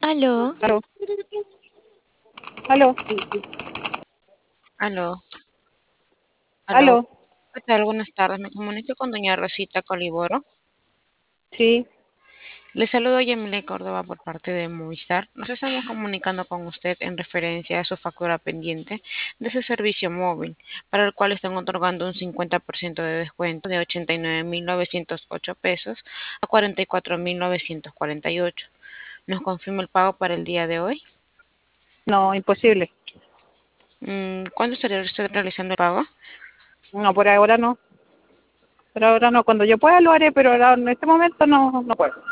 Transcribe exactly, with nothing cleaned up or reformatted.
Aló, Aló, aló, aló, aló. aló, ¿Qué tal? Buenas tardes. Me comunico con doña Rosita Coliboro. sí, Le saludo a Yamile Córdoba por parte de Movistar. Nos estamos comunicando con usted en referencia a su factura pendiente de su servicio móvil, para el cual están otorgando un cincuenta por ciento de descuento de ochenta y nueve mil novecientos ocho pesos a cuarenta y cuatro mil novecientos cuarenta y ocho. ¿Nos confirma el pago para el día de hoy? no, imposible. Mm, ¿Cuándo estaría usted realizando el pago? No, por ahora no, por ahora no. Cuando yo pueda lo haré, pero ahora en este momento no, no puedo.